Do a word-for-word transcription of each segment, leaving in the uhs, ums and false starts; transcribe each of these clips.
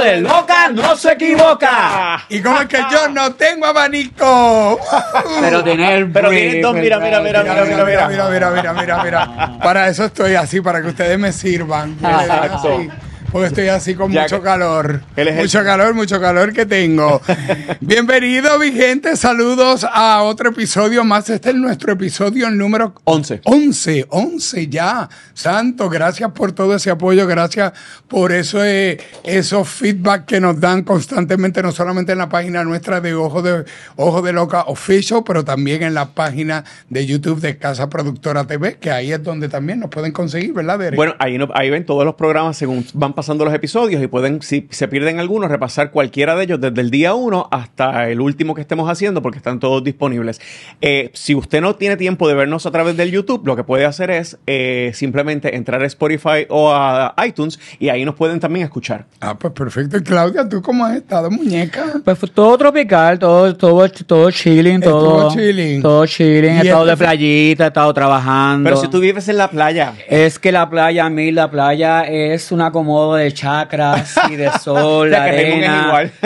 de loca no se equivoca. Y como es que yo no tengo abanico. Pero tener Pero tienen dos, mira, mira, mira, mira, mira, mira, mira, mira, mira, mira, mira. Para eso estoy así, para que ustedes me sirvan. Exacto. Así, porque estoy así con Ya mucho que- calor. Él es el- Mucho calor, mucho calor que tengo. Bienvenido, mi gente. Saludos a otro episodio más. Este es nuestro episodio número Once. once, once ya. Santo, gracias por todo ese apoyo, gracias por eso, eh, esos feedback que nos dan constantemente, no solamente en la página nuestra de Ojo de, Ojo de Loca Official, pero también en la página de YouTube de Casa Productora T V, que ahí es donde también nos pueden conseguir, ¿verdad, Derek? Bueno, ahí, no- ahí ven todos los programas según van pasando los episodios y pueden, si se pierden algunos, repasar cualquiera de ellos desde el día uno hasta el último que estemos haciendo porque están todos disponibles. Eh, si usted no tiene tiempo de vernos a través del YouTube, lo que puede hacer es eh, simplemente entrar a Spotify o a iTunes y ahí nos pueden también escuchar. Ah, pues perfecto. Y Claudia, ¿tú cómo has estado, muñeca? Pues fue todo tropical, todo, todo, todo chilling, Estuvo todo chilling. Todo chilling, he Y estado este de fue- playita, he estado trabajando. Pero si tú vives en la playa, Es que la playa, a mí, la playa es un acomodo de chakras y de sol, o sea, que Raymond es arena. igual.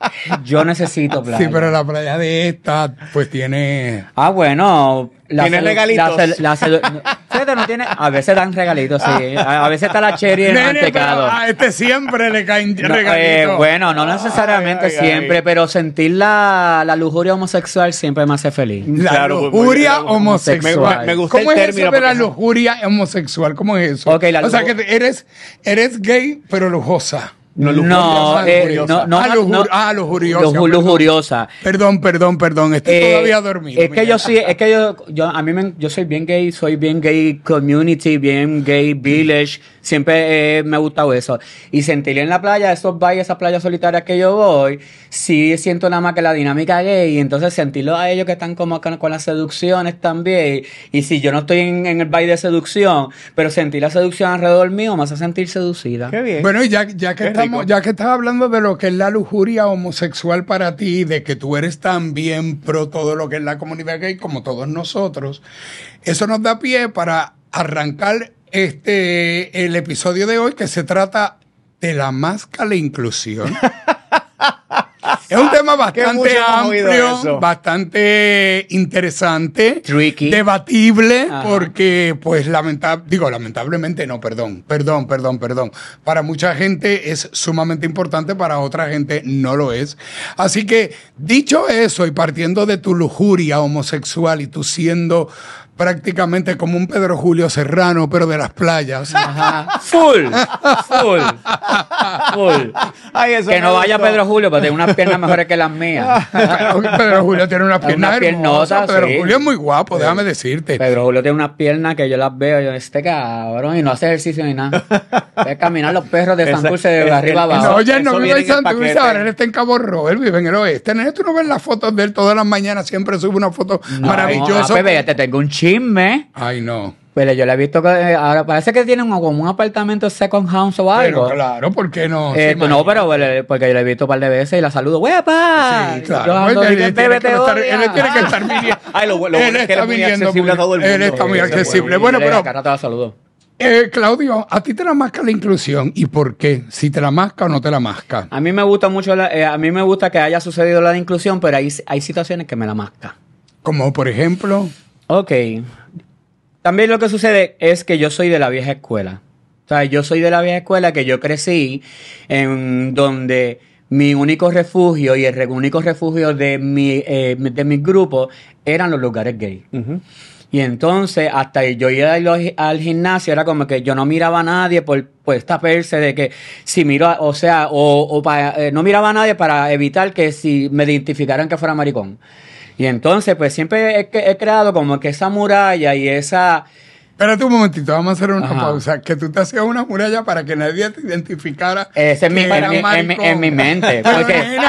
Yo necesito playa. Sí, pero la playa de esta, pues tiene... Ah, bueno. ¿Tiene sedu- regalitos? La, sedu- la sedu- no, fíjate, no tiene, a veces dan regalitos, sí. A, a veces está la cherry en el Nene, pero mantecado. a este siempre le caen No, regalitos. eh, bueno, no necesariamente Ay, ay, siempre, ay. pero sentir la, la lujuria homosexual siempre me hace feliz. La Claro, lujuria muy- homosexual. me- me gusta ¿Cómo el es término eso de la porque- lujuria homosexual? ¿Cómo es eso? Ok, la o sea, luju- que te- eres, eres gay, pero lujosa. No, No, lujuria, eh, lujuriosa. no, no, Ah, lujur- no, ah, lujuriosa, luju- perdón. lujuriosa. Perdón, perdón, perdón. Estoy Eh, todavía dormido. Es que mira. yo sí, es que yo, yo a mí me, yo soy bien gay, soy bien gay community, bien gay village, siempre eh, me ha gustado eso. Y sentir en la playa, esos valles, esas playas solitarias que yo voy, sí siento nada más que la dinámica gay, y entonces sentirlo a ellos que están como con, con las seducciones también. Y si yo no estoy en, en el baile de seducción, pero sentir la seducción alrededor mío me hace sentir seducida. Qué bien. Bueno, y ya, ya que Qué estamos, rico. ya que estás hablando de lo que es la lujuria homosexual para ti, de que tú eres también pro todo lo que es la comunidad gay, como todos nosotros, eso nos da pie para arrancar este el episodio de hoy, que se trata de la máscara inclusión. Es un tema bastante mucho hemos oído amplio, eso. bastante interesante, Tricky. debatible, Ajá. porque pues lamentable, digo lamentablemente no, perdón, perdón, perdón, perdón. Para mucha gente es sumamente importante, para otra gente no lo es. Así que dicho eso y partiendo de tu lujuria homosexual y tú siendo prácticamente como un Pedro Julio Serrano, pero de las playas. Ajá. Full, full, full. Ay, eso Que me no vaya gustó. Pedro Julio para tener unas piernas mejores que las mías. Pero Pedro Julio tiene unas Unas piernas hermosas. piernotas, Pedro sí. Julio es muy guapo, déjame decirte. Pedro Julio tiene unas piernas que yo las veo, yo, este cabrón, y no hace ejercicio ni nada. Es caminar los perros de Esa- Santurce de ese- arriba eso- No, abajo. oye, no eso vive viene en en el Santurce, paquete. ahora él está en Cabo Rojo, él vive en el oeste. Nene, tú no ves las fotos de él todas las mañanas, siempre sube una foto No, maravillosa. ah, pues, ve, te tengo un chisme. Ay, no. Pero yo le he visto que eh, ahora parece que tiene un, como un apartamento second house o algo. Pero claro, ¿por qué no? Eh, Sí, no, imagínate. pero eh, porque yo le he visto un par de veces y la saludo. ¡Huepa! Sí, claro. Yo ando, Pues, él, "Bebé, tiene te que estar, odia". él tiene que estar viniendo. Ay, lo- lo Él bueno es que él está es muy viniendo accesible a todo el Él mundo. está muy Sí, accesible. sí, Bueno, Dile, pero, Cara, te la saludo. eh, Claudio, ¿a ti te la masca la inclusión? ¿Y por qué? ¿Si te la masca o no te la masca? A mí me gusta mucho, la- eh, a mí me gusta que haya sucedido la inclusión, pero hay, hay situaciones que me la masca. Como por ejemplo... Ok. También lo que sucede es que yo soy de la vieja escuela. O sea, yo soy de la vieja escuela que yo crecí en donde mi único refugio y el re- único refugio de mi, eh, de mi grupo eran los lugares gay. Ujú. Y entonces, hasta yo ir al, al gimnasio, era como que yo no miraba a nadie por, por esta perse de que si miro, a- o sea, o, o para, eh, no miraba a nadie para evitar que si me identificaran que fuera maricón. Y entonces, pues siempre he, he creado como que esa muralla y esa... Espérate un momentito, vamos a hacer una Ajá. pausa. Que tú te hacías una muralla para que nadie te identificara. Ese es mi, que en, eras mi, en, mi, maricón. en mi mente. Pero, Porque, nena,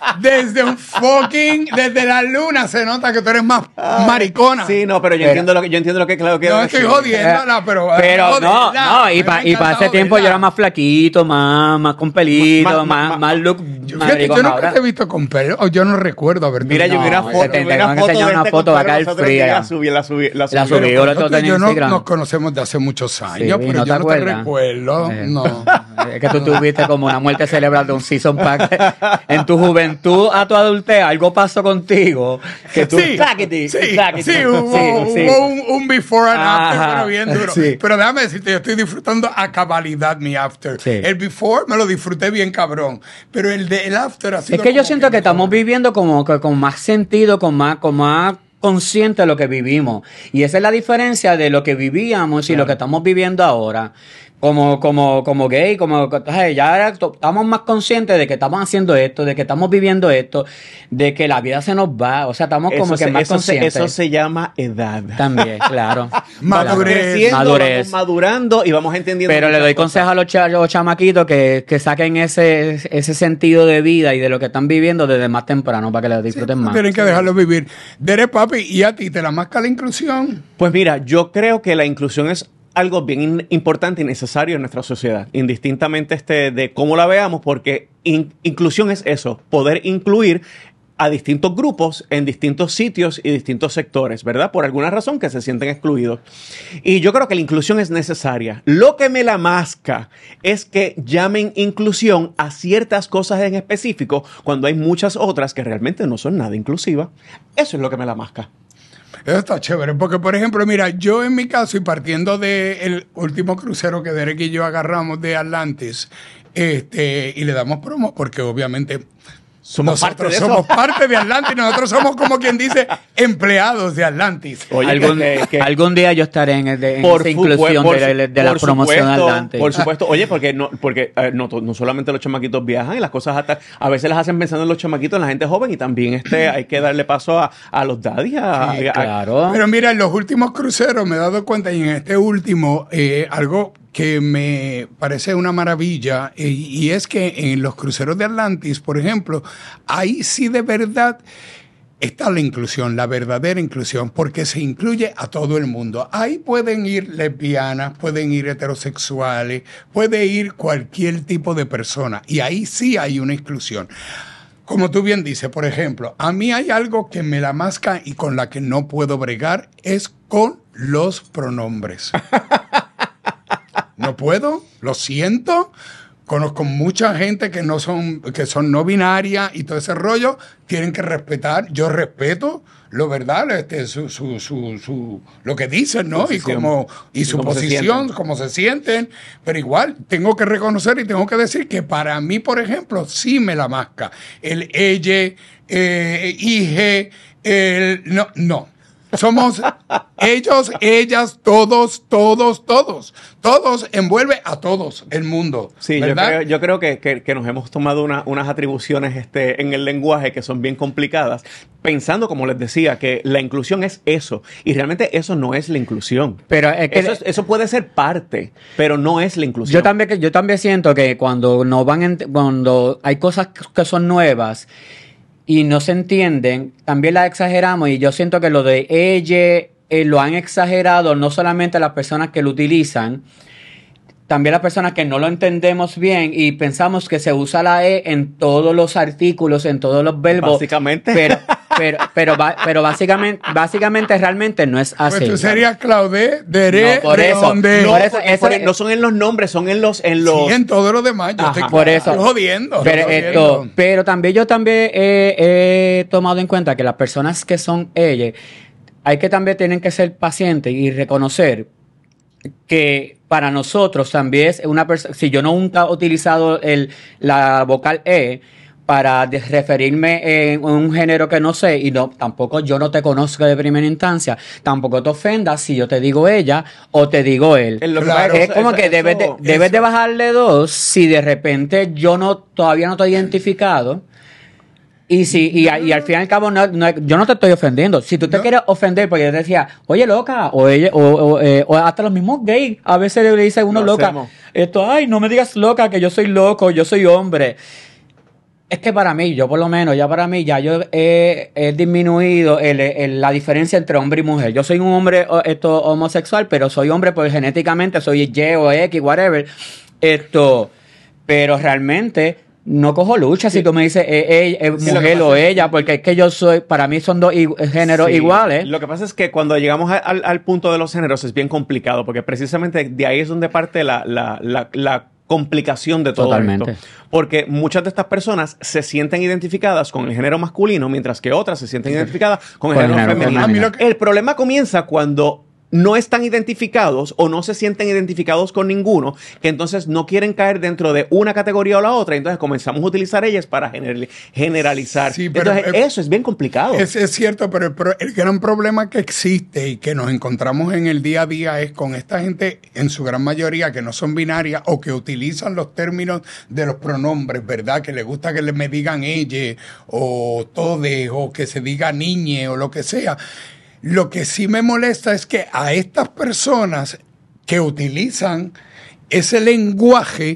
desde un fucking, desde la luna se nota que tú eres más maricona. Sí, no, pero yo Pero- entiendo lo que yo entiendo lo que claro que No estoy jodiéndola, pero. Pero joder, no, ¿verdad? no, y Me para ha y pa ese encantado, tiempo yo ¿verdad? era más flaquito, más, más con pelito, Ma- ma- más, ma- más look Yo, fíjate, maricón yo nunca ahora. te he visto con pelo, o yo no recuerdo haber Mira, yo vi una No, foto, te- te vi tengo una que foto enseñar de una este foto, va a compadre caer nosotros fría. que La subí, la subí, la subí. La subí, Pero- yo lo tengo en yo no, Instagram. nos conocemos de hace muchos años, Sí, pero ¿no yo te no te acuerdas? recuerdo. Eh, No. Es que tú tuviste como una muerte cerebral de un season pack. En tu juventud a tu adultez, algo pasó contigo. Que tú, Sí, claquiti, sí, claquiti. sí, hubo, Sí, sí. hubo un, un before and after, Ajá, pero bien duro. sí. Pero déjame decirte, yo estoy disfrutando a cabalidad mi after. Sí. El before me lo disfruté bien cabrón, pero el de el after ha sido Es que yo como siento que mejor. estamos viviendo como que con más sentido, con más, con más consciente de lo que vivimos. Y esa es la diferencia de lo que vivíamos y lo que estamos viviendo ahora. Como, como, como gay, como ay, ya ahora to- estamos más conscientes de que estamos haciendo esto, de que estamos viviendo esto, de que la vida se nos va. O sea, estamos como Eso que se- más eso se- conscientes. Eso se llama edad. También, claro. Madurez. Vamos creciendo, Madurez. vamos madurando y vamos entendiendo. Pero le muchas doy cosas. consejo a los, cha- los chamaquitos que, que saquen ese, ese sentido de vida y de lo que están viviendo desde más temprano para que lo disfruten más. Tienen que dejarlo vivir. Dere, papi, ¿y a ti te la masca la inclusión? Pues mira, yo creo que la inclusión es algo bien in- importante y necesario en nuestra sociedad, indistintamente este de cómo la veamos, porque in- inclusión es eso, poder incluir a distintos grupos en distintos sitios y distintos sectores, ¿verdad? Por alguna razón que se sienten excluidos. Y yo creo que la inclusión es necesaria. Lo que me la masca es que llamen inclusión a ciertas cosas en específico cuando hay muchas otras que realmente no son nada inclusivas. Eso es lo que me la masca. Eso está chévere, porque por ejemplo, mira, yo en mi caso, y partiendo del último crucero que Derek y yo agarramos de Atlantis, este, y le damos promo, porque obviamente Somos parte nosotros de eso. somos parte de Atlantis, nosotros somos como quien dice empleados de Atlantis. Oye, algún, que- que- algún día yo estaré en, el de, en esa fu- inclusión por de, su- la- de la por promoción supuesto, Atlantis. Por supuesto. Oye, porque no, porque eh, no, to- no solamente los chamaquitos viajan y las cosas hasta a veces las hacen pensando en los chamaquitos, en la gente joven y también este hay que darle paso a, a los daddies. a- Sí, a- claro. Pero mira, en los últimos cruceros me he dado cuenta, y en este último, eh, algo que me parece una maravilla, eh, y es que en los cruceros de Atlantis, por ejemplo, ahí sí de verdad está la inclusión, la verdadera inclusión, porque se incluye a todo el mundo. Ahí pueden ir lesbianas, pueden ir heterosexuales, puede ir cualquier tipo de persona, y ahí sí hay una inclusión. Como tú bien dices, por ejemplo, a mí hay algo que me la masca y con la que no puedo bregar, es con los pronombres. No puedo, lo siento. Conozco mucha gente que no son, que son no binarias y todo ese rollo. Tienen que respetar. Yo respeto lo verdad, este, su, su, su, su, lo que dicen, ¿no? Y Posición. como, y Y su cómo se posición, sienten. cómo se sienten. Pero igual, tengo que reconocer y tengo que decir que para mí, por ejemplo, sí me la masca. El ella, eh, ije, el, no, no. Somos ellos, ellas, todos, todos, todos. Todos envuelve a todos el mundo. Sí, yo ¿verdad? creo, yo creo que, que- que nos hemos tomado una- unas atribuciones este, en el lenguaje que son bien complicadas, pensando, como les decía, que la inclusión es eso. Y realmente eso no es la inclusión. Pero es que Eso, es- eso puede ser parte, pero no es la inclusión. yo también, yo también siento que cuando no van, en- cuando hay cosas que son nuevas y no se entienden, también las exageramos y yo siento que lo de ella eh, lo han exagerado no solamente las personas que lo utilizan, también las personas que no lo entendemos bien y pensamos que se usa la E en todos los artículos, en todos los verbos. Básicamente. Pero, pero, pero, ba- pero básicamente, básicamente realmente no es así. Pues tú serías Claudé, Deré, No, por eso. Redondé. No, Por eso, porque eso por- es- no son en los nombres, son en los... En los Sí, en todo lo demás. Yo Ajá. estoy, Por eso. estoy jodiendo. Pero, estoy esto, jodiendo. pero también yo también he, he tomado en cuenta que las personas que son ellas, hay que también tienen que ser pacientes y reconocer que para nosotros también es una persona, si yo no nunca he utilizado el, la vocal E para de- referirme en un género que no sé y no tampoco yo no te conozco de primera instancia, tampoco te ofendas si yo te digo ella o te digo él. en lo que Claro. pasa Es eso- como eso- que debes, de, eso- debes eso. de bajarle dos si de repente yo no todavía no estoy identificado. Y si y, a- y al fin y al cabo no, no- yo no te estoy ofendiendo. Si tú te No. quieres ofender porque yo te decía, oye loca, o ella, o, o, eh, o hasta los mismos gays, a veces le dice a uno Lo loca, hacemos. esto, ay, no me digas loca, que yo soy loco, yo soy hombre. Es que para mí, yo por lo menos, ya para mí, ya yo he, he disminuido el, el, la diferencia entre hombre y mujer. Yo soy un hombre esto, homosexual, pero soy hombre pues genéticamente, soy Y o X, whatever. Esto, pero realmente no cojo lucha sí. si tú me dices eh, eh, eh, sí, mujer o ella, porque es que yo soy, para mí son dos géneros sí. iguales. Lo que pasa es que cuando llegamos a, al, al punto de los géneros es bien complicado, porque precisamente de ahí es donde parte la, la, la, la complicación de todo Totalmente. esto. Porque muchas de estas personas se sienten identificadas con el género masculino, mientras que otras se sienten identificadas con el con género, género femenino. femenino. Que... El problema comienza cuando no están identificados o no se sienten identificados con ninguno, que entonces no quieren caer dentro de una categoría o la otra, y entonces comenzamos a utilizar ellas para general, generalizar. Sí, pero entonces, eh, eso es bien complicado. Es, es cierto, pero el, el gran problema que existe y que nos encontramos en el día a día es con esta gente, en su gran mayoría, que no son binarias o que utilizan los términos de los pronombres, ¿verdad? Que les gusta que me digan ella o tode o que se diga niñe o lo que sea. Lo que sí me molesta es que a estas personas que utilizan ese lenguaje,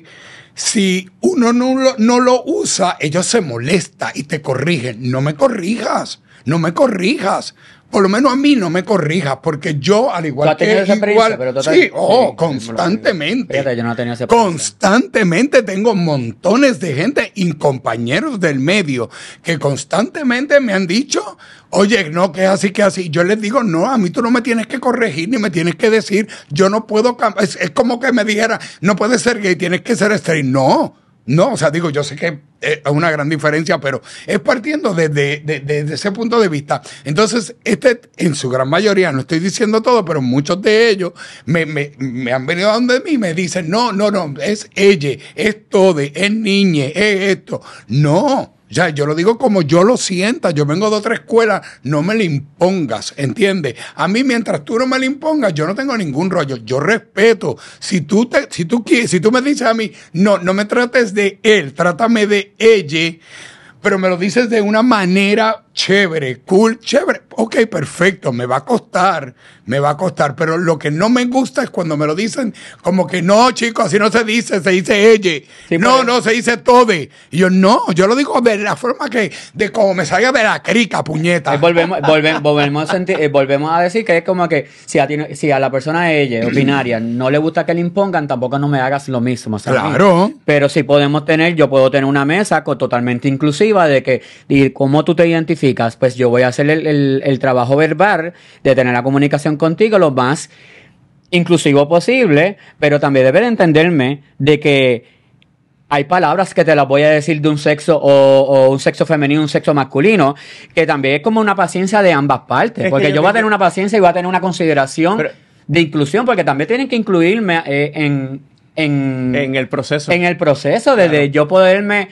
si uno no lo, no lo usa, ellos se molestan y te corrigen. No me corrijas, no me corrijas. Por lo menos a mí no me corrijas, porque yo, al igual que igual, pero total, sí, oh, sí, constantemente, fíjate, yo no tenía esa constantemente tengo montones de gente y compañeros del medio que constantemente me han dicho, oye, no, que es así, que es así. Yo les digo, no, a mí tú no me tienes que corregir ni me tienes que decir, yo no puedo cambiar. Es, es como que me dijera, no puedes ser gay, tienes que ser straight. No. No, o sea, digo, yo sé que es una gran diferencia, pero es partiendo desde de, de, de ese punto de vista. Entonces, este, en su gran mayoría, no estoy diciendo todo, pero muchos de ellos me, me, me han venido a donde mí y me dicen, no, no, no, es ella, es todo, es niñe, es esto. No. Ya, yo lo digo como yo lo sienta. Yo vengo de otra escuela, no me le impongas, ¿entiendes? A mí, mientras tú no me le impongas, yo no tengo ningún rollo. Yo respeto. Si tú te, si tú quieres, si tú me dices a mí, no, no me trates de él, trátame de ella, pero me lo dices de una manera chévere, cool, chévere. Ok, perfecto, me va a costar, me va a costar, pero lo que no me gusta es cuando me lo dicen como que no, chicos, así no se dice, se dice ella. Sí, no, no, se dice tode. Y yo, no, yo lo digo de la forma que, de como me salga de la crica, puñeta. Eh, volvemos, volvemos, volvemos, a sentir, eh, volvemos a decir que es como que si a, ti, si a la persona ella, o binaria, no le gusta que le impongan, tampoco no me hagas lo mismo. ¿Sabes? Claro. Pero si podemos tener, yo puedo tener una mesa con, totalmente inclusiva de que, de cómo tú te identificas. Pues yo voy a hacer el, el, el trabajo verbal de tener la comunicación contigo lo más inclusivo posible, pero también debes de entenderme de que hay palabras que te las voy a decir de un sexo o, o un sexo femenino, un sexo masculino, que también es como una paciencia de ambas partes, es porque yo, yo voy a tener una paciencia y voy a tener una consideración pero, de inclusión, porque también tienen que incluirme eh, en, en, en el proceso. En el proceso, desde claro. yo poderme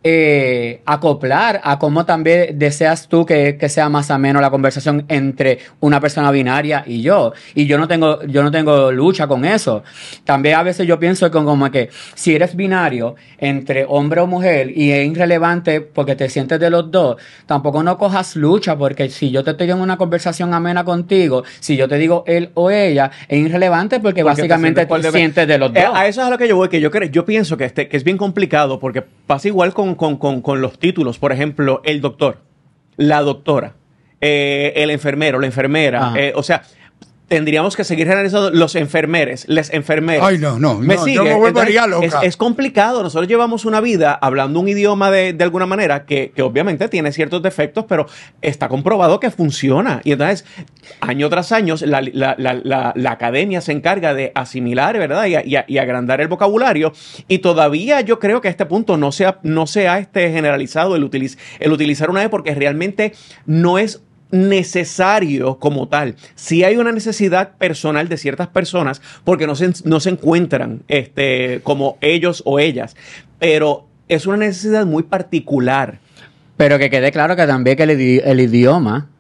Eh, acoplar a cómo también deseas tú que, que sea más ameno la conversación entre una persona binaria y yo. Y yo no tengo, yo no tengo lucha con eso. También a veces yo pienso que como que si eres binario entre hombre o mujer y es irrelevante porque te sientes de los dos, tampoco no cojas lucha, porque si yo te estoy en una conversación amena contigo, si yo te digo él o ella, es irrelevante porque, porque básicamente te, te sientes de los dos. Eh, a eso es a lo que yo voy, que yo, creo, yo pienso que, este, que es bien complicado porque pasa igual con Con, con, con los títulos, por ejemplo, el doctor, la doctora, eh, el enfermero, la enfermera, eh, o sea, tendríamos que seguir generalizando los enfermeres, les enfermeras. Ay, no, no, ¿Me no sigue? yo me volvería loca. Es, es complicado. Nosotros llevamos una vida hablando un idioma de, de alguna manera que, que obviamente tiene ciertos defectos, pero está comprobado que funciona. Y entonces, año tras año, la, la, la, la, la academia se encarga de asimilar, ¿verdad? Y, y, y agrandar el vocabulario. Y todavía yo creo que a este punto no se ha, no se ha este, generalizado el, utiliz, el utilizar una E porque realmente no es necesario como tal. Sí hay una necesidad personal de ciertas personas porque no se, no se encuentran este, como ellos o ellas, pero es una necesidad muy particular. Pero que quede claro que también que el, el idioma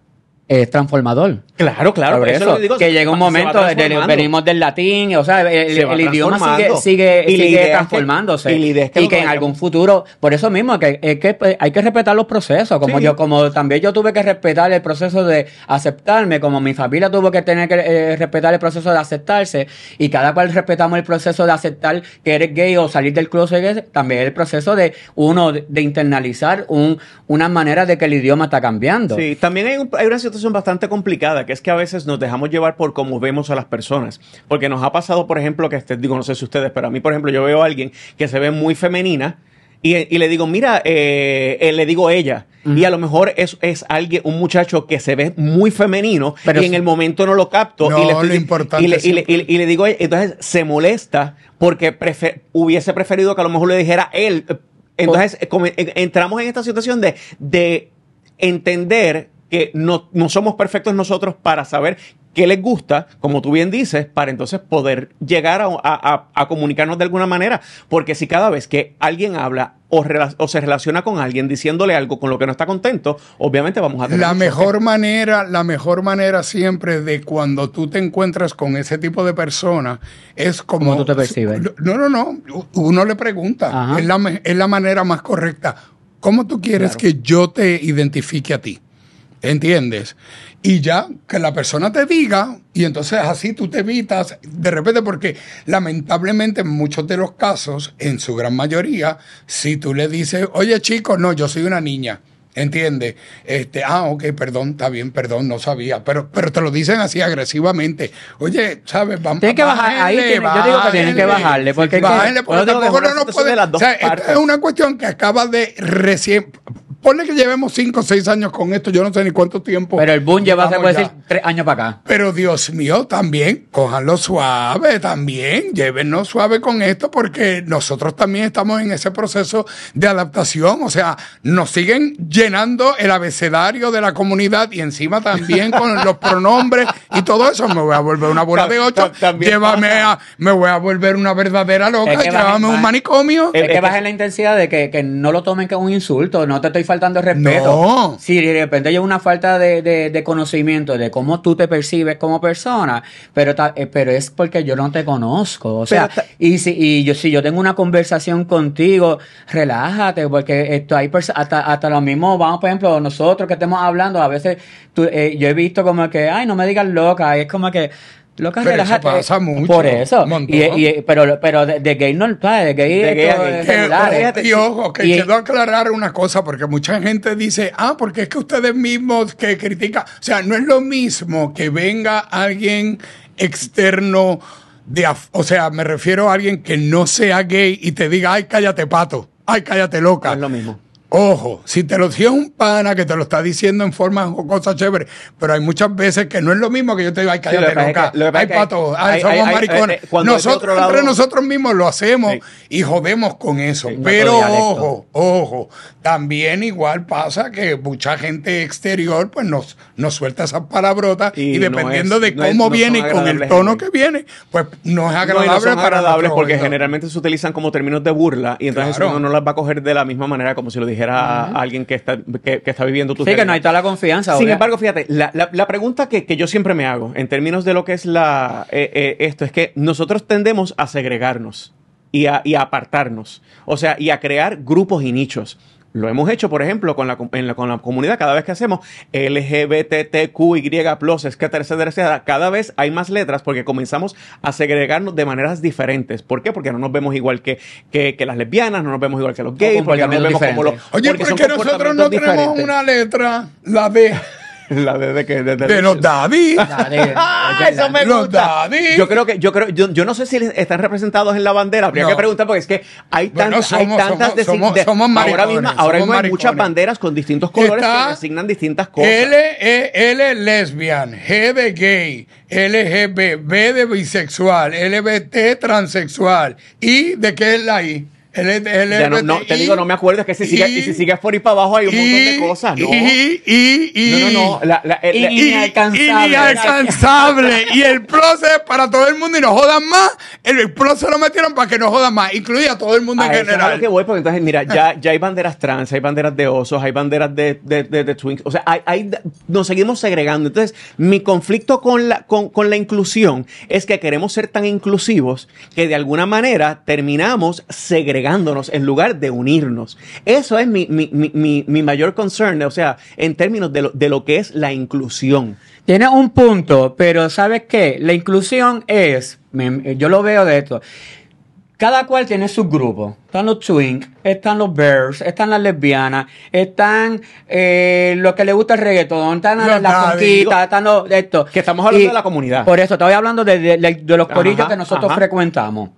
es transformador. Claro, claro, Por por eso eso, lo que digo, que llega un se va momento, de- transformando. venimos del latín, o sea, el, Se va el idioma sigue, transformando. sigue, Y la sigue idea es que- transformándose. y la idea es que y lo que en vayamos- algún futuro, por eso mismo, que, es que pues, hay que respetar los procesos, como Sí. yo, como también yo tuve que respetar el proceso de aceptarme, como mi familia tuvo que tener que eh, respetar el proceso de aceptarse, y cada cual respetamos el proceso de aceptar que eres gay o salir del closet gay, también el proceso de uno de, de internalizar un, una manera de que el idioma está cambiando. Sí, también hay, un- hay una situación bastante complicada, que es que a veces nos dejamos llevar por cómo vemos a las personas. Porque nos ha pasado, por ejemplo, que este, digo, no sé si ustedes, pero a mí, por ejemplo, yo veo a alguien que se ve muy femenina y, y le digo, mira, eh, eh, le digo ella. Ujú. Y a lo mejor es, es alguien, un muchacho que se ve muy femenino Pero y en sí. el momento no lo capto. No, y le estoy- lo importante y le, y le- siempre- y le- y le digo, ella, entonces se molesta porque prefe- hubiese preferido que a lo mejor le dijera él. Entonces, como en- entramos en esta situación de, de entender que no, no somos perfectos nosotros para saber qué les gusta, como tú bien dices, para entonces poder llegar a, a- a- a comunicarnos de alguna manera. Porque si cada vez que alguien habla o, rela- o se relaciona con alguien diciéndole algo con lo que no está contento, obviamente vamos a tener La un mejor choque. manera, la mejor manera siempre de cuando tú te encuentras con ese tipo de persona es como... ¿Cómo tú te percibes? No, no, no. Uno le pregunta. Ajá. Es la, me- es la manera más correcta. ¿Cómo tú quieres Claro. que yo te identifique a ti? ¿Entiendes? Y ya que la persona te diga, y entonces así tú te evitas de repente, porque lamentablemente en muchos de los casos, en su gran mayoría, si tú le dices, oye chico, no, yo soy una niña, ¿entiendes? Este, ah, ok, perdón, está bien, perdón, no sabía, pero, pero te lo dicen así agresivamente. Oye, ¿sabes? Vamos, Tienen que bajar, ahí tienen- yo digo que tienen que bajarle, porque es que- bájenle, porque Bueno, digo que tampoco es una no nos situación puede- de las dos o sea, esta partes. es una cuestión que acaba de recién... Ponle que llevemos cinco o seis años con esto, yo no sé ni cuánto tiempo. Pero el boom lleva, se llevamos puede ya. decir, tres años para acá. Pero Dios mío, también, cójanlo suave, también, llévennos suave con esto, porque nosotros también estamos en ese proceso de adaptación. O sea, nos siguen llenando el abecedario de la comunidad y encima también con los pronombres y todo eso. Me voy a volver una bola de ocho. También Llévame pasa. a, me voy a volver una verdadera loca, Es que llévame bajen- a un bajen- manicomio. Eh, Es que es bajen que- la intensidad de que, que no lo tomen como un insulto, no te estoy faltando el respeto. No. Si de repente hay una falta de, de, de conocimiento de cómo tú te percibes como persona, pero ta- eh, pero es porque yo no te conozco. O sea, Pero ta- y si y yo si yo tengo una conversación contigo, relájate, porque esto hay perso- hasta, hasta lo mismo, vamos, por ejemplo, nosotros que estemos hablando, a veces tú, eh, yo he visto como que, ay, no me digas loca, y es como que loca, Pero eso relájate. pasa mucho, Por eso. un montón. Y, y- pero, pero de, de gay no, ¿sabes? De gay, De gay esto a gay. es Que- regular, fíjate, ¿eh? y ojo, que Y- quiero aclarar una cosa, porque mucha gente dice, ah, porque es que ustedes mismos que critican, o sea, no es lo mismo que venga alguien externo, de, af- o sea, me refiero a alguien que no sea gay y te diga, ay, cállate pato, ay, cállate loca. No es lo mismo. Ojo, si te lo dice un pana que te lo está diciendo en forma jocosa chévere, pero hay muchas veces que no es lo mismo que yo te digo, ay, Sí, lo cállate que pasa es loca, que- lo que pasa ay, es que pato, ay, hay- somos hay- hay- maricones. eh, eh, cuando es de Nosotros, otro lado- entre nosotros mismos lo hacemos Sí. y jodemos con eso. Sí, pero otro dialecto. ojo, ojo, también igual pasa que mucha gente exterior pues nos, nos suelta esas palabrotas y, Y no dependiendo es- de no es- cómo no son viene y con el agradables tono en- que viene, pues no es No, y agradable no son para agradables nuestro porque oído. generalmente se utilizan como términos de burla y entonces Claro. uno no las va a coger de la misma manera como si lo dijera a alguien que está, que, que está viviendo tu Sí, que realidad. no hay toda la confianza. Sin obvia. embargo, fíjate, la, la- la pregunta que, que yo siempre me hago en términos de lo que es la eh, eh, esto es que nosotros tendemos a segregarnos y a, y a apartarnos, o sea, y a crear grupos y nichos. Lo hemos hecho, por ejemplo, con la, com- en la, con la comunidad, cada vez que hacemos L G B T T Q Y plus, etcétera, etcétera, etcétera, cada vez hay más letras porque comenzamos a segregarnos de maneras diferentes. ¿Por qué? Porque no nos vemos igual que, que, que las lesbianas, no nos vemos igual que los gays, porque no nos vemos comportamientos como los... diferentes. Oye, porque son porque nosotros no comportamientos tenemos diferentes. una letra, la de, La de, de, que- de- de- de los daddy. Dale, ¡Ah, es eso verdad. me Los gusta! daddy. Yo creo que, yo creo, yo, yo no sé si están representados en la bandera, habría No. que preguntar porque es que hay, Bueno, tantas, hay somos- tantas somos- desi- somos- de- somos ahora maricones, mismo, ahora somos mismo hay maricones. muchas banderas con distintos colores Está que designan distintas cosas. L, E, L lesbian, G de gay, L G B, B de bisexual, L B T transexual. ¿Y de qué es la I? L G B T I. Ya no, no, te digo, no me acuerdo, es que si sigue, y si sigues por ahí para abajo hay un montón de cosas, ¿no? Y, y, y, no, no, no. La, la, el, la, y, inalcanzable. Inalcanzable. Y el plus es para todo el mundo y no jodan más. El, el plus se lo metieron para que no jodan más. Incluye a todo el mundo a en eso general. es a lo que voy, porque entonces, mira, ya, ya hay banderas trans, hay banderas de osos, hay banderas de, de, de, de twinks. O sea, hay, hay, nos seguimos segregando. Entonces, mi conflicto con la, con, con la inclusión es que queremos ser tan inclusivos que de alguna manera terminamos segregándonos en lugar de unirnos. Eso es mi, mi, mi, mi, mi mayor concern, o sea, en términos de lo, de lo que es la inclusión. Tiene un punto, pero ¿sabes qué? La inclusión es, me, yo lo veo de esto, cada cual tiene su grupo. Están los twink, están los bears, están las lesbianas, están eh, los que les gusta el reggaetón, están las la conquitas, están los de esto. Que estamos hablando y de la comunidad. Por eso, estoy hablando de, de, de, de los corillos ajá, que nosotros ajá. frecuentamos.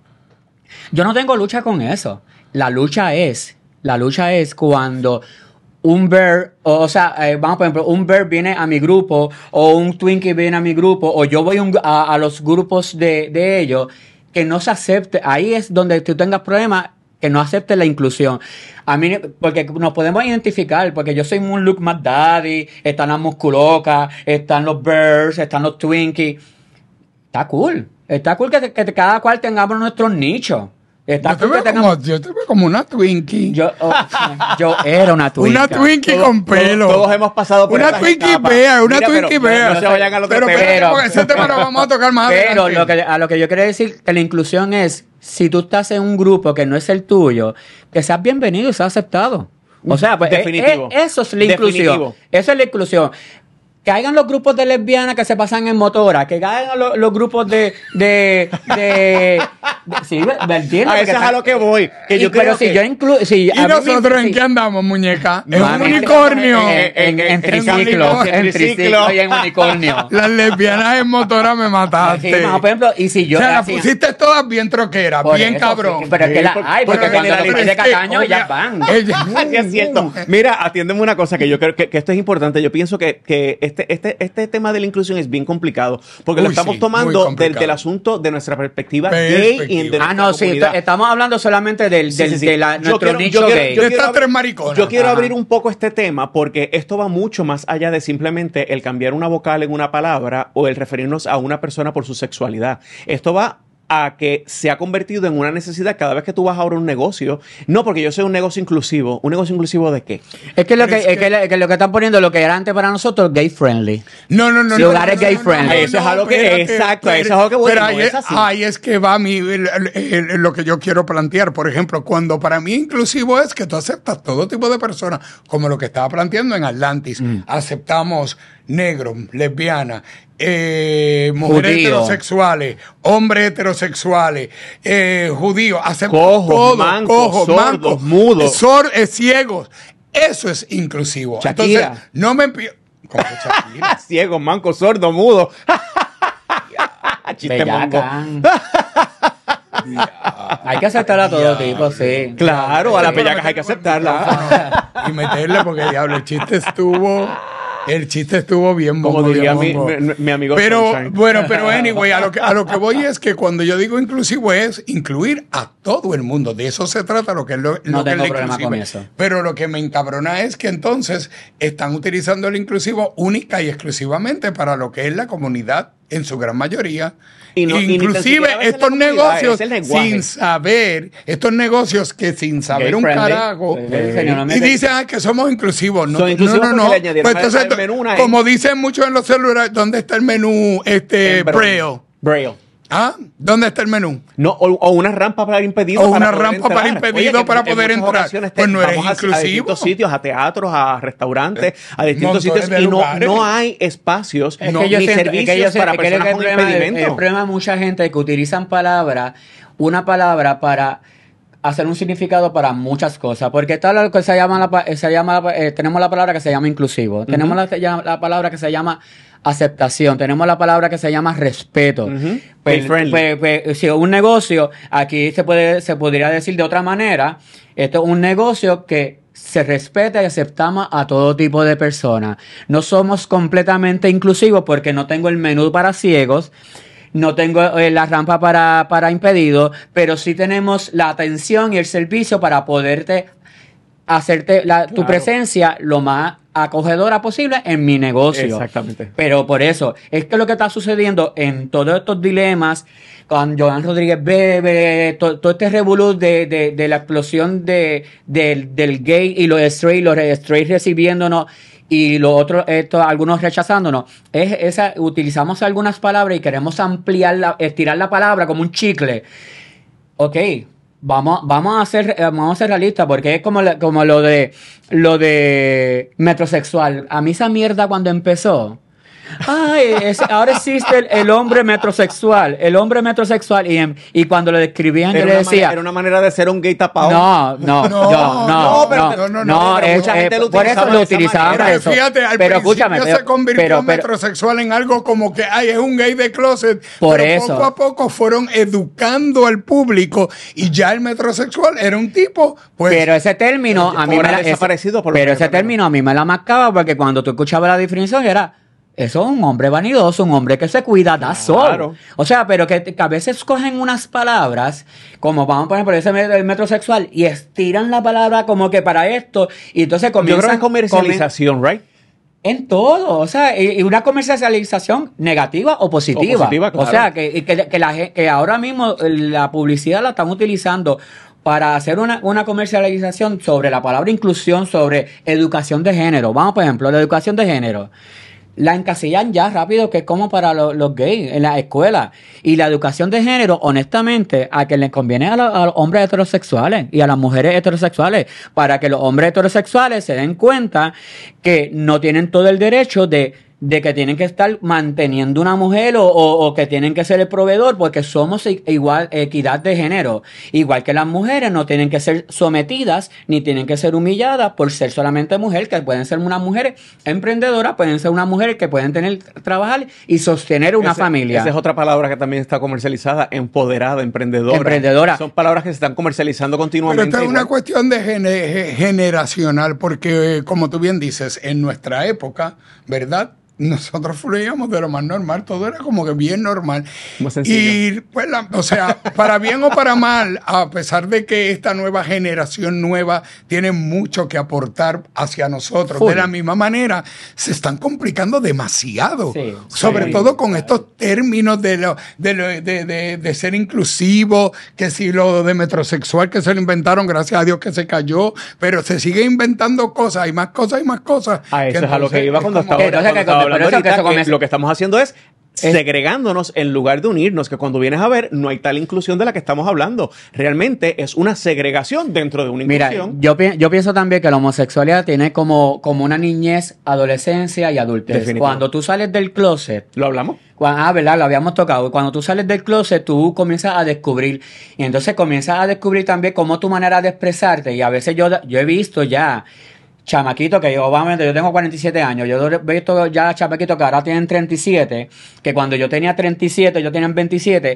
Yo no tengo lucha con eso. La lucha es, la lucha es cuando un bear, o, o sea, eh, vamos por ejemplo, un bear viene a mi grupo, o un twinkie viene a mi grupo, o yo voy un, a, a los grupos de, de ellos, que no se acepte. Ahí es donde tú tengas problemas, que no acepte la inclusión. A mí, porque nos podemos identificar, porque yo soy un look más daddy, están las musculocas, están los bears, están los twinkies. Está cool. Está cool que, que cada cual tengamos nuestros nichos. Está Yo te, cool veo que tengamos... como, yo te veo como una Twinkie. Yo, oh, yo era una Twinkie. Una Twinkie Todos- con pelo. Todos, todos hemos pasado por Una esas Twinkie etapas. bear, una Mira, Twinkie pero, bear. No se vayan al otro Pero tema. espérate, Pero- porque ese tema lo vamos a tocar más Pero adelante. lo que, a lo que yo quiero decir que la inclusión es, si tú estás en un grupo que no es el tuyo, que seas bienvenido y seas aceptado. O sea, pues, Definitivo. eh, eh, eso es la inclusión. Definitivo. Eso es la inclusión. Que hagan los grupos de lesbianas que se pasan en motora, que hagan los, los grupos de, de, de, de- sí, ¿me entiendes? A Porque eso es a están- lo que voy. Que y- yo pero creo si que- yo incluyo, si ¿Y a mí me- nosotros en si- qué andamos, muñeca? En Mami, un unicornio. En, en, en, en triciclo, unicornio. en triciclo y en unicornio. Las lesbianas en motora me Sí, mataste. más, por ejemplo, y si yo o sea, las hacía- pusiste todas bien troqueras, Por bien eso, cabrón. sí, pero es que la hay, porque Pero cuando generaliza- le de Cataño Oye, ya van. ella- Sí, es cierto. Mira, atiéndeme una cosa que yo creo que, que esto es importante. Yo pienso que, que este, este, este tema de la inclusión es bien complicado porque lo Uy, estamos sí, muy tomando del, complicado. del asunto de nuestra perspectiva Perspectiva. gay y de Ah, nuestra no, sí, comunidad. t- estamos hablando solamente del, Sí, del sí, sí. de la, Yo nuestro quiero- nicho yo quiero- gay. yo De quiero estas ab- tres mariconas. Yo quiero Ajá. abrir un poco este tema porque esto va mucho más allá de simplemente el cambiar una vocal en una palabra o el referirnos a una persona por su sexualidad. Esto va a que se ha convertido en una necesidad cada vez que tú vas ahora a un negocio. No, porque yo soy un negocio inclusivo. ¿Un negocio inclusivo de qué? Es que lo que, Pero es es que, lo- que lo que están poniendo, lo que era antes para nosotros, gay friendly. No, no, no. Lugares no, no, gay no, friendly. no, Eso es a lo que- espérate, exacto, pero- eso es a lo que voy, pero no ahí, es así. ahí es que va mi, el- el- el- lo que yo quiero plantear. Por ejemplo, cuando para mí inclusivo es que tú aceptas todo tipo de personas, como lo que estaba planteando en Atlantis. Mm. Aceptamos negros, lesbianas, eh, mujeres Judío. heterosexuales, hombres heterosexuales, eh, judíos, aceptamos Cojos, todo, mancos, cojos, sordos, mancos, mudos. sor- eh, ciegos. Eso es inclusivo. Shakira. Entonces, no me empie- ¿Cómo que Shakira? Ciego, manco, sordo, mudo. Chiste mongo. Bellacán. Hay que aceptar a todo tipo, sí. Claro, a las Sí, bellacas pero hay que meterle aceptarla. Y meterle porque diablo, el chiste estuvo, el chiste estuvo bien Como bongo, diría bien mi, bongo. mi- mi amigo Pero Sunshine. bueno, pero anyway, a lo que a lo que voy es que cuando yo digo inclusivo es incluir a todo el mundo. De eso se trata lo que es lo, No lo que es tengo la problema inclusiva. con eso. Pero lo que me encabrona es que entonces están utilizando el inclusivo única y exclusivamente para lo que es la comunidad en su gran mayoría. Y no- y ni tan Inclusive siquiera a veces estos la comunidad, negocios es el lenguaje. sin saber, estos negocios que sin saber Gay un friendly. carajo Sí, sí, señor, no me- y dicen ah, que somos inclusivos. No, Son inclusivos no, no, porque no. le añadieron Pues entonces, al menú una como dicen muchos en los celulares, ¿dónde está el menú este En Braille. Braille? Braille. ¿Ah? ¿Dónde está el menú? No, o, o una rampa para impedido. O para una poder rampa para entrar. impedido que para en- en poder muchas entrar. ocasiones Pues te- no eres vamos a- inclusivo. A distintos sitios, a teatros, a restaurantes, a distintos Montones sitios de y no, lugares. no hay espacios Es no, que yo ni siento- es servicios que yo siento- para es que personas el con problema- impedimento. El problema de mucha gente es que utilizan palabras, una palabra para hacer un significado para muchas cosas, porque está lo que se llama, la, pa- se llama la- eh, tenemos la palabra que se llama inclusivo, tenemos la, la palabra que se llama aceptación, tenemos la palabra que se llama respeto. Ujú. Pues, Gay friendly. pues, pues, si un negocio, aquí se puede, se podría decir de otra manera, esto es un negocio que se respeta y aceptamos a todo tipo de personas. No somos completamente inclusivos porque no tengo el menú para ciegos, no tengo eh, la rampa para, para impedido, pero sí tenemos la atención y el servicio para poderte hacerte la, tu Claro. presencia lo más acogedora posible en mi negocio. Exactamente. Pero por eso, es que lo que está sucediendo en todos estos dilemas, con Joan Rodríguez Bebe, to, todo este revolú de, de, de la explosión de, de, del gay y los straight, los straight recibiéndonos y los otros, esto, algunos rechazándonos, es esa, utilizamos algunas palabras y queremos ampliar, la, estirar la palabra como un chicle. Ok, vamos, vamos a ser, vamos a ser realistas, porque es como, la- como lo de lo de metrosexual. A mí esa mierda cuando empezó. Ay, es- ahora existe el, el hombre metrosexual, el hombre metrosexual, y, en- y cuando lo describían yo Era le una, decía, manera, era una manera de ser un gay tapado. no, no, No, no, no, no, pero- no, no, no, no, pero es- mucha gente eh, lo por eso utilizaba lo de esa utilizaban manera. para Pero eso. fíjate, al Pero principio escúchame, se convirtió pero, pero, metrosexual en algo como que, ay, es un gay de closet. Por pero eso. poco a poco fueron educando al público y ya el metrosexual era un tipo, pues... pero ese término a mí ahora me la, ha desaparecido por lo pero que ese recuerdo. término a mí me la marcaba porque cuando tú escuchabas la definición era eso es un hombre vanidoso, un hombre que se cuida, da sol. Claro. O sea, pero que, que a veces cogen unas palabras, como vamos a poner por ese met- el metrosexual, y estiran la palabra como que para esto, y entonces Yo comienzan... creo que es comercialización, right? En todo, o sea, y y una comercialización negativa o positiva. O positiva, claro. O sea, que, y que, que, la, gen- que ahora mismo eh, la publicidad la están utilizando para hacer una, una comercialización sobre la palabra inclusión, sobre educación de género. Vamos, por ejemplo, la educación de género. La encasillan ya rápido, que es como para lo- los gays en la escuela. Y la educación de género, honestamente, a que les conviene a, lo- a los hombres heterosexuales y a las mujeres heterosexuales, para que los hombres heterosexuales se den cuenta que no tienen todo el derecho de, de que tienen que estar manteniendo una mujer o, o- o que tienen que ser el proveedor, porque somos i- igual, equidad de género. Igual que las mujeres no tienen que ser sometidas ni tienen que ser humilladas por ser solamente mujer, que pueden ser unas mujeres emprendedoras, pueden ser unas mujeres que pueden tener, trabajar y sostener una Ese- familia. Esa es otra palabra que también está comercializada, empoderada, emprendedora. Emprendedora. Son palabras que se están comercializando Pero continuamente. esto es una igual. cuestión de gene- ge- generacional, porque eh, como tú bien dices, en nuestra época, ¿verdad? Nosotros fluíamos de lo más normal, todo era como que bien normal. Más sencillo. Y pues, la- o sea, para bien o para mal, a pesar de que esta nueva generación nueva tiene mucho que aportar hacia nosotros, Full. de la misma manera, se están complicando demasiado. Sí, Sobre sí. todo con estos términos de, lo, de, lo- de, de- de ser inclusivo, que si lo de metrosexual que se lo inventaron, gracias a Dios que se cayó, pero se sigue inventando cosas, y más cosas y más cosas. A eso que es a lo que entonces iba es cuando como- estaba, Entonces, cuando que- estaba por hablando eso que ahorita, eso que comienza- lo que estamos haciendo es segregándonos en lugar de unirnos, que cuando vienes a ver no hay tal inclusión de la que estamos hablando. Realmente es una segregación dentro de una Mira, inclusión. yo, pi- yo pienso también que la homosexualidad tiene como, como una niñez, adolescencia y adultez. Definitivo. Cuando tú sales del closet, ¿Lo hablamos? Cuan- ah, ¿verdad? Lo habíamos tocado. Cuando tú sales del closet, tú comienzas a descubrir. Y entonces comienzas a descubrir también cómo tu manera de expresarte. Y a veces yo, yo he visto ya chamaquitos que yo, obviamente, yo tengo cuarenta y siete años. Yo he visto ya chamaquitos que ahora tienen treinta y siete. Que cuando yo tenía treinta y siete, ellos tenían veintisiete.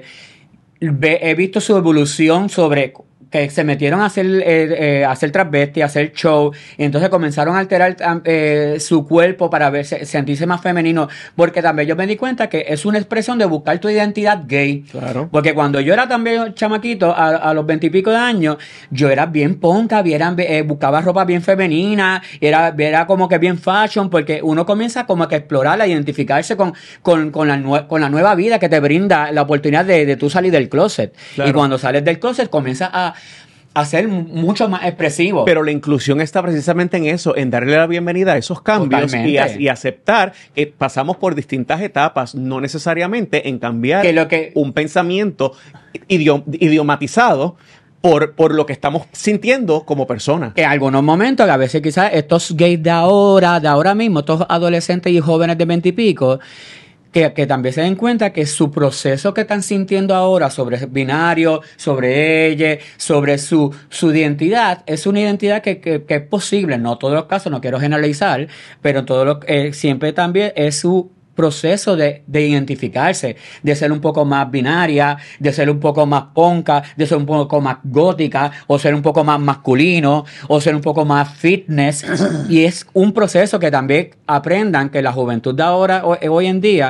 Ve- he visto su evolución sobre que se metieron a hacer, eh, eh, a hacer transvesti, a hacer show, y entonces comenzaron a alterar eh, su cuerpo para verse, sentirse más femenino, porque también yo me di cuenta que es una expresión de buscar tu identidad gay. Claro. Porque cuando yo era también chamaquito, a, a los veintipico de años, yo era bien ponca, viera- eh, buscaba ropa bien femenina, era, era como que bien fashion, porque uno comienza como que a explorar, a identificarse con, con, con, la, nue- con la nueva vida que te brinda la oportunidad de, de tú salir del closet. Claro. Y cuando sales del closet comienzas a, a ser mucho más expresivo. Pero la inclusión está precisamente en eso, en darle la bienvenida a esos cambios Totalmente. y, a- y aceptar que pasamos por distintas etapas, no necesariamente en cambiar Que lo que- un pensamiento idiom- idiomatizado por, por lo que estamos sintiendo como personas. En algunos momentos, que a veces quizás estos gays de ahora, de ahora mismo, estos adolescentes y jóvenes de veintipico, que, que también se den cuenta que su proceso que están sintiendo ahora sobre el binario, sobre ella, sobre su, su identidad, es una identidad que, que, que es posible. No en todos los casos, no quiero generalizar, pero en todos los, eh, siempre también es su proceso de, de identificarse, de ser un poco más binaria, de ser un poco más ponca, de ser un poco más gótica, o ser un poco más masculino, o ser un poco más fitness. Y es un proceso que también aprendan que la juventud de ahora, ho- hoy en día,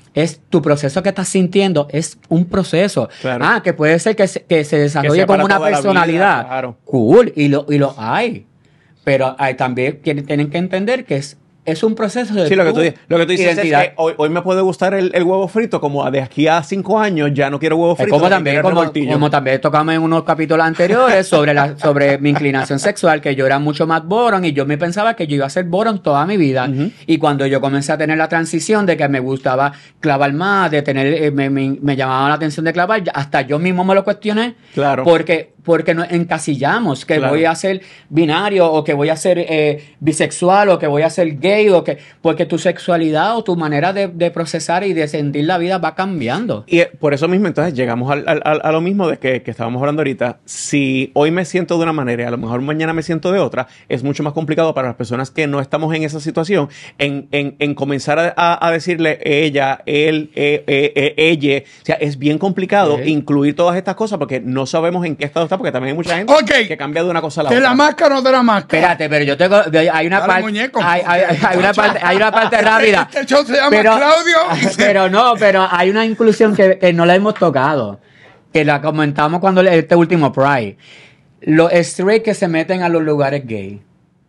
Es tu proceso que estás sintiendo, es un proceso. Claro. Ah, que puede ser que se, que se desarrolle sea para como una toda la personalidad. vida, claro. Cool, y lo, y lo hay. Pero hay, también tienen, tienen que entender que es, es un proceso de Sí, lo que tu tú, lo que tú dices identidad. es que hoy, hoy me puede gustar el, el huevo frito, como de aquí a cinco años ya no quiero huevo Es frito. como lo que también, quiero es como, revoltillo. como también tocamos en unos capítulos anteriores sobre la sobre mi inclinación sexual, que yo era mucho más boron y yo me pensaba que yo iba a ser boron toda mi vida. Ujú. Y cuando yo comencé a tener la transición de que me gustaba clavar más, de tener, eh, me, me, me llamaba la atención de clavar, ya- hasta yo mismo me lo cuestioné. Claro. Porque, porque nos encasillamos, que Claro. voy a ser binario, o que voy a ser eh, bisexual, o que voy a ser gay, o que, porque tu sexualidad o tu manera de, de procesar y de sentir la vida va cambiando. Y eh, por eso mismo, entonces, llegamos al, al- al- a lo mismo de que, que estábamos hablando ahorita. Si hoy me siento de una manera y a lo mejor mañana me siento de otra, es mucho más complicado para las personas que no estamos en esa situación en, en- en comenzar a, a- a decirle ella, él, eh, eh, eh, ella. O sea, es bien complicado Sí. incluir todas estas cosas porque no sabemos en qué estado está, porque también hay mucha gente Ok. que cambia de una cosa a la ¿De otra. la máscara o de la máscara? Espérate, pero yo tengo, hay una Dale, parte, muñeco. hay, hay- hay una parte, hay una parte rápida. Este show se llama Pero- Claudio. y se- Pero no, pero hay una inclusión que, que no la hemos tocado, que la comentamos cuando le- este último Pride. Los straight que se meten a los lugares gay.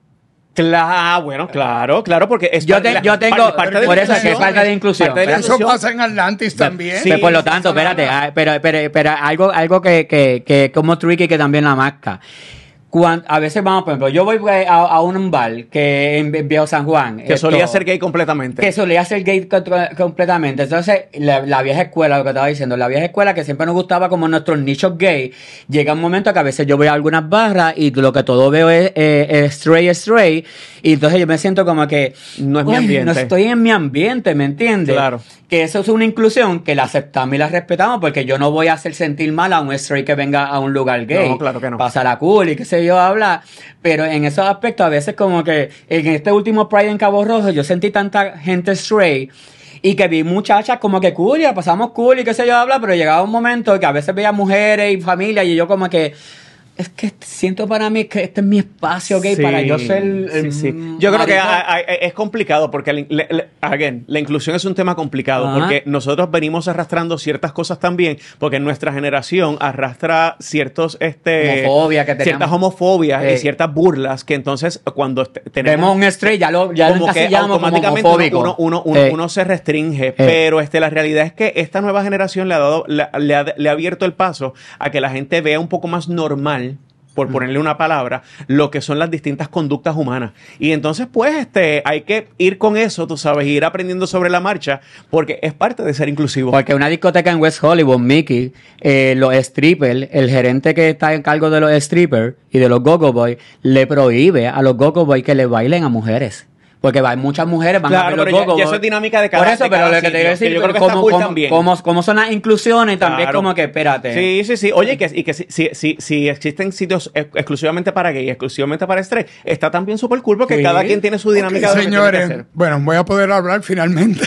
Claro, bueno, claro, claro, porque es Yo parte te- de la- yo tengo- parte- parte de por la eso es que es inclusión, parte de inclusión. parte de la Eso inclusión. pasa en Atlantis también. Sí, Pues, por lo no tanto, pasa espérate, nada. ah, pero, pero, pero algo, algo que, que, que como tricky que también la marca. Cuan- a veces vamos, por ejemplo, yo voy a, a un bar que en Viejo San Juan. Que esto- solía ser gay completamente. Que solía ser gay co- completamente. Entonces, la, la vieja escuela, lo que estaba diciendo, la vieja escuela que siempre nos gustaba como nuestros nichos gay, llega un momento que a veces yo voy a algunas barras y lo que todo veo es, eh, es straight, straight, y entonces yo me siento como que No es mi "Uy, ambiente". no estoy en mi ambiente, ¿me entiendes? Claro. Que eso es una inclusión que la aceptamos y la respetamos porque yo no voy a hacer sentir mal a un straight que venga a un lugar gay. No, claro que no. Pasará cool y qué sé yo, habla. Pero en esos aspectos, a veces como que en este último Pride en Cabo Rojo, yo sentí tanta gente straight y que vi muchachas como que cool y la pasamos cool y qué sé yo, habla, pero llegaba un momento que a veces veía mujeres y familia y yo como que es que siento para mí que este es mi espacio gay Sí, para yo ser sí, sí. mm, Yo creo que maricón. a- a- es complicado porque, le- le- again, la inclusión es un tema complicado Ajá. porque nosotros venimos arrastrando ciertas cosas también porque nuestra generación arrastra ciertos, este, Homofobia que teníamos. ciertas homofobias y Sí. ciertas burlas que entonces cuando est- tenemos Vemos un straight, ya lo, ya lo como que encasillamos como automáticamente homofóbico. uno, uno, uno, Eh, uno se restringe, pero este, la realidad es que esta nueva generación le ha dado, le, le ha, le ha abierto el paso a que la gente vea un poco más normal, por ponerle una palabra, lo que son las distintas conductas humanas. Y entonces, pues, este, hay que ir con eso, tú sabes, ir aprendiendo sobre la marcha, porque es parte de ser inclusivo. Porque una discoteca en West Hollywood, Mickey, eh, los strippers, el gerente que está en cargo de los strippers y de los go-go boys, le prohíbe a los go-go boys que le bailen a mujeres. Porque hay muchas mujeres, van Claro, a ver los pero ya- go-go ya eso boys. es dinámica de cada- Por eso, de pero cada lo que te sitio, quiero decir, que yo creo que cómo, está cool cómo- también. cómo- cómo son las inclusiones, también Claro. como que, espérate. Sí, sí, sí. Oye, y que, y que si, si, si, si existen sitios ex- exclusivamente para gay, exclusivamente para straight, está también súper cool porque Sí. cada quien tiene su Ok, dinámica de lo que tiene que señores, hacer. bueno, voy a poder hablar finalmente.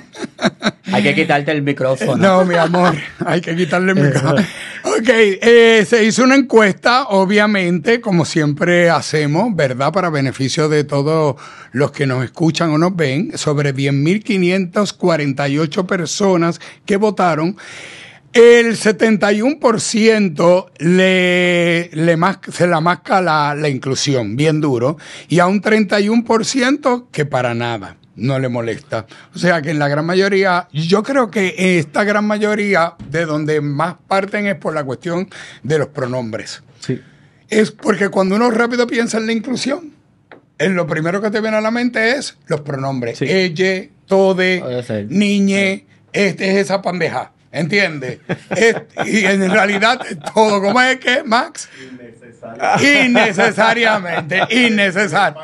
Hay que quitarte el micrófono. No, mi amor, hay que quitarle el micrófono. Ok, eh, se hizo una encuesta, obviamente, como siempre hacemos, ¿verdad? Para beneficio de todos los que nos escuchan o nos ven, sobre diez mil quinientas cuarenta y ocho personas que votaron. El setenta y uno por ciento le, le mas- se la masca la, la inclusión, bien duro, y a un treinta y uno por ciento que para nada no le molesta. O sea que en la gran mayoría, yo creo que esta gran mayoría de donde más parten es por la cuestión de los pronombres. Sí. Es porque cuando uno rápido piensa en la inclusión, en lo primero que te viene a la mente es los pronombres. Sí. Ella, tode, Puede ser. niñe, este es esa pandeja. ¿Entiendes? Es- y en realidad todo, ¿cómo es que, Max? Innecesariamente, innecesario.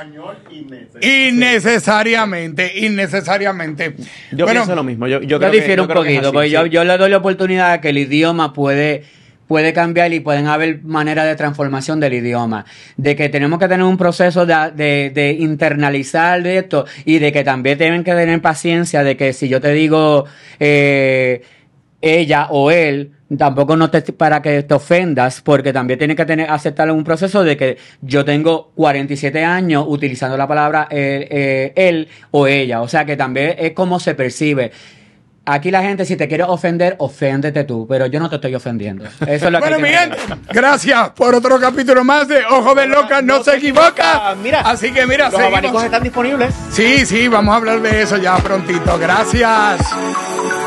Innecesariamente, innecesariamente. Yo Bueno, pienso lo mismo. Yo, yo Yo creo que- difiero yo un creo que es poquito, así, porque sí. yo, yo le doy la oportunidad a que el idioma puede, puede cambiar y pueden haber maneras de transformación del idioma. De que tenemos que tener un proceso de, de, de internalizar de esto y de que también tienen que tener paciencia de que si yo te digo eh, ella o él, tampoco no te para que te ofendas, porque también tienes que tener aceptar un proceso de que yo tengo cuarenta y siete años utilizando la palabra eh, eh, él o ella, o sea que también es como se percibe. Aquí la gente, si te quiere ofender, oféndete tú, pero yo no te estoy ofendiendo. Eso es lo Bueno, que mi hay que gente, gracias por otro capítulo más de Ojo de Loca, no, no se equivoca. equivoca. Mira, así que mira, los seguimos. abanicos están disponibles. Sí, sí, vamos a hablar de eso ya prontito. Gracias.